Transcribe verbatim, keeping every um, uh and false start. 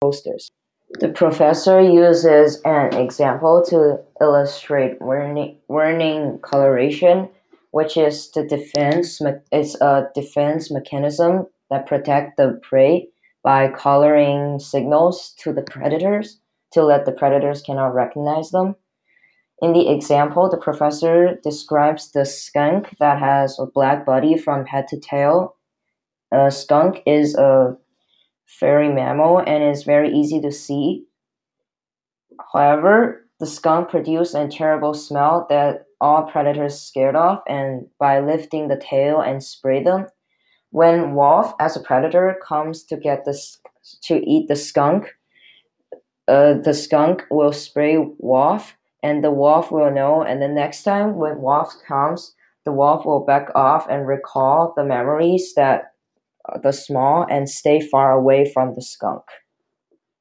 posters. The professor uses an example to illustrate warning, warning coloration, which is the defense. It's a defense mechanism that protects the prey by coloring signals to the predators to let the predators cannot recognize them. In the example, the professor describes the skunk that has a black body from head to tail. A skunk is a furry mammal and is very easy to see. However, the skunk produces a terrible smell that all predators scared of, and by lifting the tail and spray them, when wolf as a predator comes to get this to eat the skunk, uh, the skunk will spray wolf, and the wolf will know. And the next time when wolf comes, the wolf will back off and recall the memories that uh, the small and stay far away from the skunk.